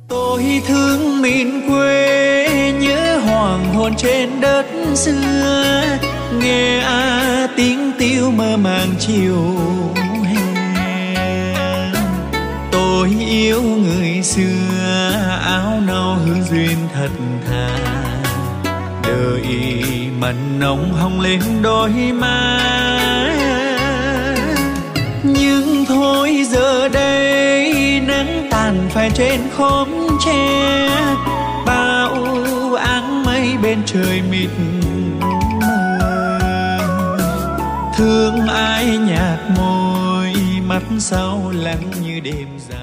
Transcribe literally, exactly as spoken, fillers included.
Tôi thương miền quê, nhớ hoàng hôn trên đất xưa, nghe à tiếng tiêu mơ màng chiều hè. Tôi yêu người xưa, áo nâu hương duyên thật thà, đời mặn nồng hồng lên đôi má. Nhưng thôi giờ đây nắng tàn phai trên khóm tre, bao áng mây bên trời mịt mờ. Thương ai nhạt môi, mắt sau lắng như đêm dài.